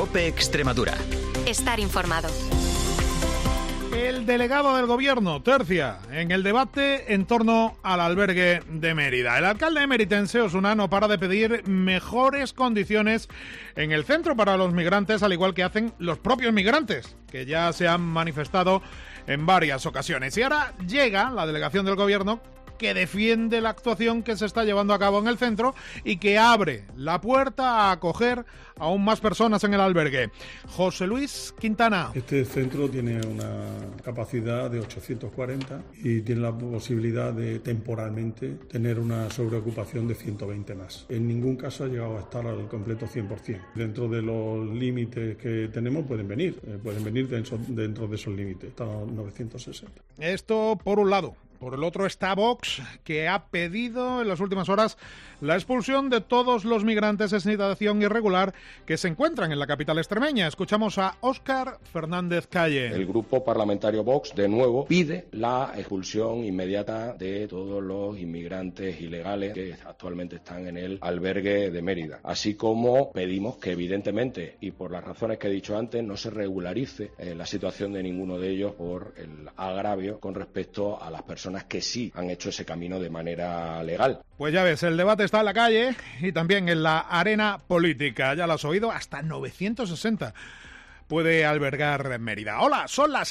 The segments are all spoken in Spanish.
COPE Extremadura. Estar informado. El delegado del gobierno tercia en el debate en torno al albergue de Mérida. El alcalde emeritense Osuna no para de pedir mejores condiciones en el centro para los migrantes, al igual que hacen los propios migrantes, que ya se han manifestado en varias ocasiones. Y ahora llega la delegación del gobierno que defiende la actuación que se está llevando a cabo en el centro y que abre la puerta a acoger aún más personas en el albergue. José Luis Quintana. Este centro tiene una capacidad de 840 y tiene la posibilidad de temporalmente tener una sobreocupación de 120 más. En ningún caso ha llegado a estar al completo 100%. Dentro de los límites que tenemos pueden venir dentro de esos límites, hasta 960. Esto por un lado. Por el otro está Vox, que ha pedido en las últimas horas la expulsión de todos los migrantes en situación irregular que se encuentran en la capital extremeña. Escuchamos a Óscar Fernández Calle. El grupo parlamentario Vox, de nuevo, pide la expulsión inmediata de todos los inmigrantes ilegales que actualmente están en el albergue de Mérida. Así como pedimos que, evidentemente, y por las razones que he dicho antes, no se regularice la situación de ninguno de ellos por el agravio con respecto a las personas que sí han hecho ese camino de manera legal. Pues ya ves, el debate está en la calle y también en la arena política. Ya lo has oído, hasta 960 puede albergar Mérida. Hola, son las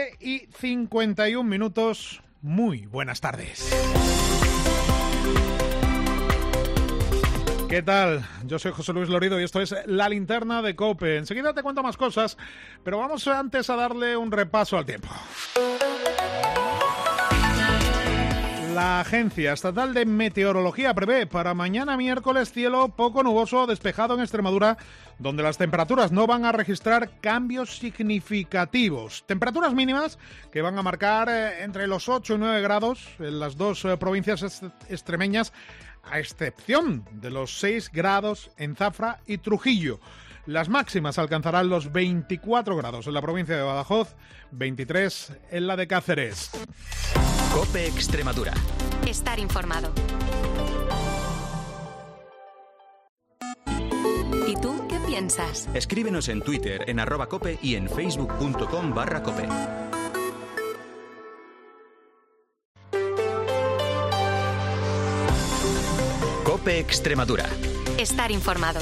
7:51. Muy buenas tardes. ¿Qué tal? Yo soy José Luis Lorido y esto es La Linterna de COPE. Enseguida te cuento más cosas, pero vamos antes a darle un repaso al tiempo. La Agencia Estatal de Meteorología prevé para mañana miércoles cielo poco nuboso despejado en Extremadura, donde las temperaturas no van a registrar cambios significativos. Temperaturas mínimas que van a marcar entre los 8 y 9 grados en las dos provincias extremeñas, a excepción de los 6 grados en Zafra y Trujillo. Las máximas alcanzarán los 24 grados en la provincia de Badajoz, 23 en la de Cáceres. COPE Extremadura. Estar informado. ¿Y tú qué piensas? Escríbenos en Twitter en @cope y en facebook.com/cope. COPE Extremadura. Estar informado.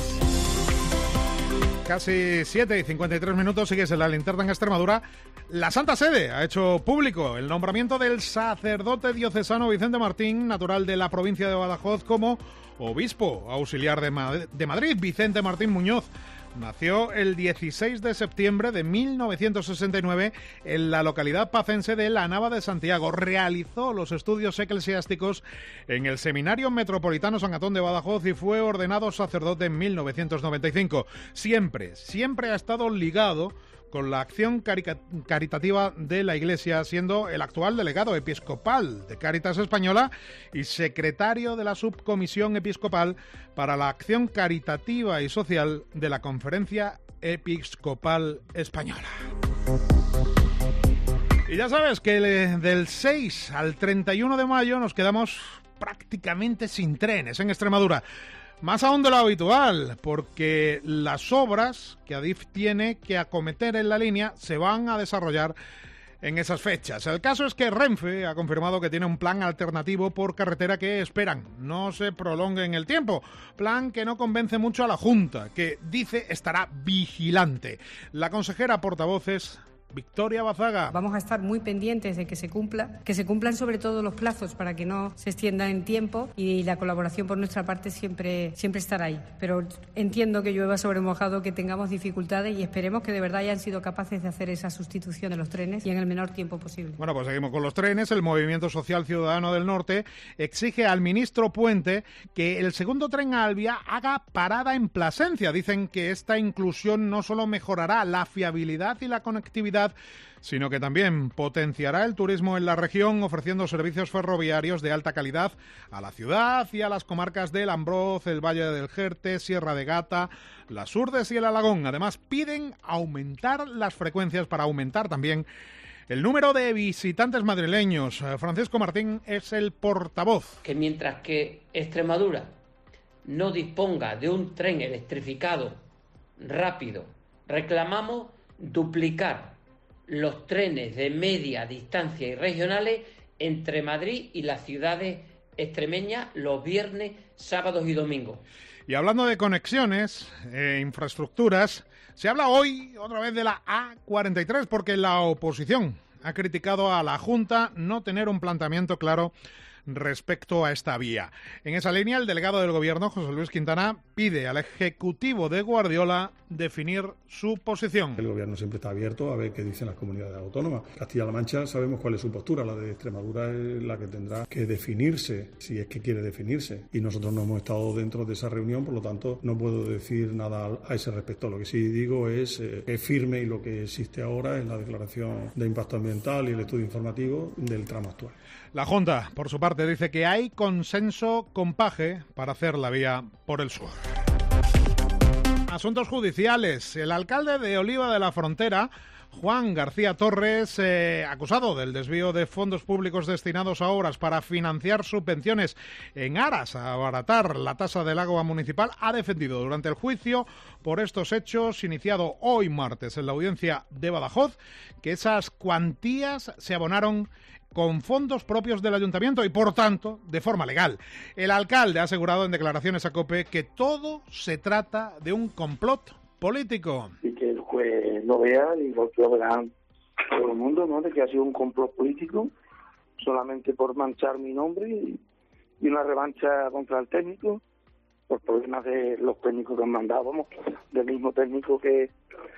Casi 7:53, sigues en La Linterna en Extremadura. La Santa Sede ha hecho público el nombramiento del sacerdote diocesano Vicente Martín, natural de la provincia de Badajoz, como obispo auxiliar de Madrid. Vicente Martín Muñoz nació el 16 de septiembre de 1969 en la localidad pacense de La Nava de Santiago. Realizó los estudios eclesiásticos en el Seminario Metropolitano San Antón de Badajoz y fue ordenado sacerdote en 1995. Siempre ha estado ligado con la acción caritativa de la Iglesia, siendo el actual delegado episcopal de Cáritas Española y secretario de la Subcomisión Episcopal para la Acción Caritativa y Social de la Conferencia Episcopal Española. Y ya sabes que del 6 al 31 de mayo nos quedamos prácticamente sin trenes en Extremadura. Más aún de lo habitual, porque las obras que Adif tiene que acometer en la línea se van a desarrollar en esas fechas. El caso es que Renfe ha confirmado que tiene un plan alternativo por carretera que esperan no se prolongue en el tiempo. Plan que no convence mucho a la Junta, que dice estará vigilante. La consejera portavoz es Victoria Bazaga. Vamos a estar muy pendientes de que se cumplan sobre todo los plazos para que no se extiendan en tiempo, y la colaboración por nuestra parte siempre estará ahí. Pero entiendo que llueva sobre mojado, que tengamos dificultades, y esperemos que de verdad hayan sido capaces de hacer esa sustitución de los trenes y en el menor tiempo posible. Bueno, pues seguimos con los trenes. El Movimiento Social Ciudadano del Norte exige al ministro Puente que el segundo tren a Alvia haga parada en Plasencia. Dicen que esta inclusión no solo mejorará la fiabilidad y la conectividad, sino que también potenciará el turismo en la región, ofreciendo servicios ferroviarios de alta calidad a la ciudad y a las comarcas del Ambroz, el Valle del Jerte, Sierra de Gata, las Urdes y el Alagón. Además, piden aumentar las frecuencias para aumentar también el número de visitantes madrileños. Francisco Martín es el portavoz. Que mientras que Extremadura no disponga de un tren electrificado rápido Reclamamos duplicar los trenes de media distancia y regionales entre Madrid y las ciudades extremeñas los viernes, sábados y domingos. Y hablando de conexiones e infraestructuras, se habla hoy otra vez de la A43 porque la oposición ha criticado a la Junta no tener un planteamiento claro respecto a esta vía. En esa línea, el delegado del Gobierno, José Luis Quintana, pide al Ejecutivo de Guardiola definir su posición. El Gobierno siempre está abierto a ver qué dicen las comunidades autónomas. Castilla-La Mancha sabemos cuál es su postura, la de Extremadura es la que tendrá que definirse, si es que quiere definirse. Y nosotros no hemos estado dentro de esa reunión, por lo tanto no puedo decir nada a ese respecto. Lo que sí digo es firme y lo que existe ahora es la declaración de impacto ambiental y el estudio informativo del tramo actual. La Junta, por su parte, dice que hay consenso con Paje para hacer la vía por el sur. Asuntos judiciales. El alcalde de Oliva de la Frontera, Juan García Torres, acusado del desvío de fondos públicos destinados a obras para financiar subvenciones en aras a abaratar la tasa del agua municipal, ha defendido durante el juicio por estos hechos, iniciado hoy martes en la audiencia de Badajoz, que esas cuantías se abonaron con fondos propios del ayuntamiento y, por tanto, de forma legal. El alcalde ha asegurado en declaraciones a COPE que todo se trata de un complot político. Y que el juez lo vea y lo verán todo el mundo, ¿no?, de que ha sido un complot político solamente por manchar mi nombre y una revancha contra el técnico por problemas de los técnicos que han mandado, vamos, del mismo técnico que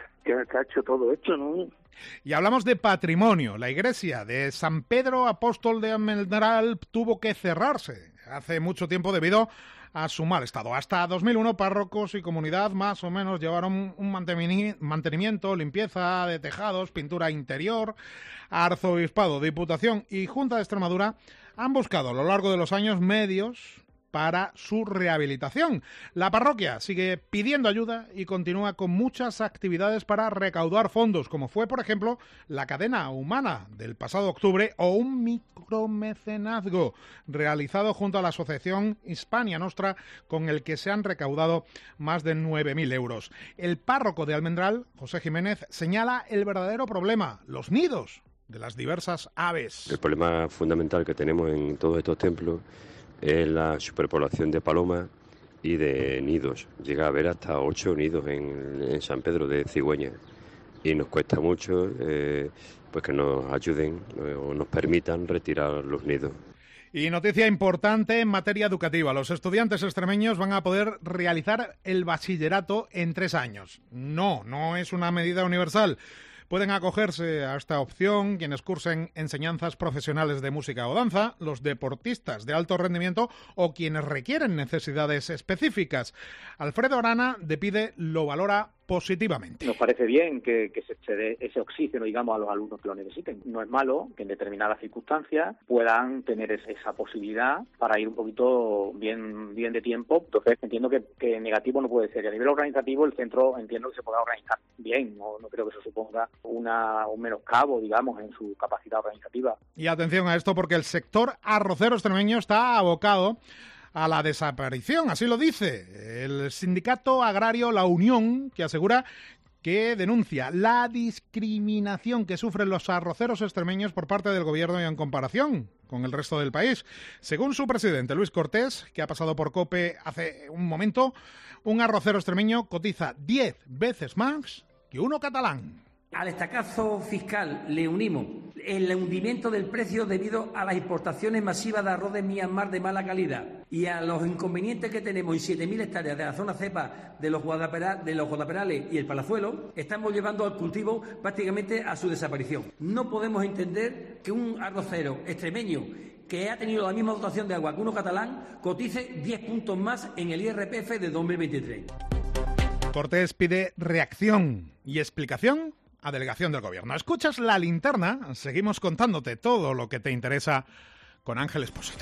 ha hecho todo esto, ¿no? Y hablamos de patrimonio. La iglesia de San Pedro Apóstol de Almendral tuvo que cerrarse hace mucho tiempo debido a su mal estado. Hasta 2001, párrocos y comunidad más o menos llevaron un mantenimiento, limpieza de tejados, pintura interior. Arzobispado, Diputación y Junta de Extremadura han buscado a lo largo de los años medios para su rehabilitación. La parroquia sigue pidiendo ayuda y continúa con muchas actividades para recaudar fondos, como fue, por ejemplo, la cadena humana del pasado octubre o un micromecenazgo realizado junto a la asociación Hispania Nostra, con el que se han recaudado más de 9.000 euros. El párroco de Almendral, José Jiménez, señala el verdadero problema: los nidos de las diversas aves. El problema fundamental que tenemos en todos estos templos es la superpoblación de palomas y de nidos. Llega a haber hasta 8 nidos en San Pedro de cigüeñas y nos cuesta mucho pues que nos ayuden o nos permitan retirar los nidos. Y noticia importante en materia educativa. Los estudiantes extremeños van a poder realizar el bachillerato en 3 años. No es una medida universal. Pueden acogerse a esta opción quienes cursen enseñanzas profesionales de música o danza, los deportistas de alto rendimiento o quienes requieren necesidades específicas. Alfredo Arana de PIDE lo valora positivamente. Nos parece bien que se dé ese oxígeno, digamos, a los alumnos que lo necesiten. No es malo que en determinadas circunstancias puedan tener esa posibilidad para ir un poquito bien de tiempo. Entonces entiendo que negativo no puede ser. Y a nivel organizativo el centro entiendo que se podrá organizar bien. No creo que eso suponga un menoscabo, digamos, en su capacidad organizativa. Y atención a esto porque el sector arrocero extremeño está abocado a la desaparición, así lo dice el sindicato agrario La Unión, que asegura que denuncia la discriminación que sufren los arroceros extremeños por parte del gobierno y en comparación con el resto del país. Según su presidente, Luis Cortés, que ha pasado por COPE hace un momento, un arrocero extremeño cotiza 10 veces más que uno catalán. Al estacazo fiscal le unimos el hundimiento del precio debido a las importaciones masivas de arroz de Myanmar de mala calidad y a los inconvenientes que tenemos y 7.000 hectáreas de la zona cepa de los Guadaperales y el Palazuelo, estamos llevando al cultivo prácticamente a su desaparición. No podemos entender que un arrocero extremeño que ha tenido la misma dotación de agua que uno catalán cotice 10 puntos más en el IRPF de 2023. Cortés pide reacción y explicación a delegación del Gobierno. Escuchas La Linterna, seguimos contándote todo lo que te interesa con Ángel Expósito.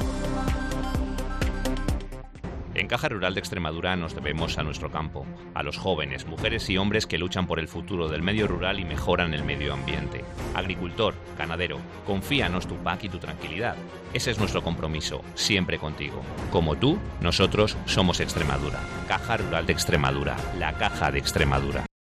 En Caja Rural de Extremadura nos debemos a nuestro campo, a los jóvenes, mujeres y hombres que luchan por el futuro del medio rural y mejoran el medio ambiente. Agricultor, ganadero, confíanos tu PAC y tu tranquilidad. Ese es nuestro compromiso, siempre contigo. Como tú, nosotros somos Extremadura. Caja Rural de Extremadura, la Caja de Extremadura.